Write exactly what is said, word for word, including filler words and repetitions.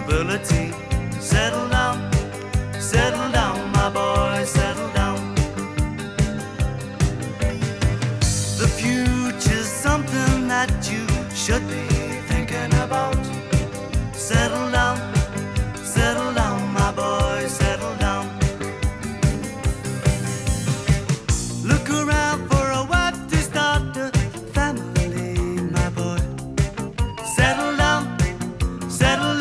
responsibility. Settle down, settle down, my boy, settle down. The future's something that you should be thinking about. Settle down, settle down, my boy, settle down. Look around for a wife to start a family, my boy. Settle down, settle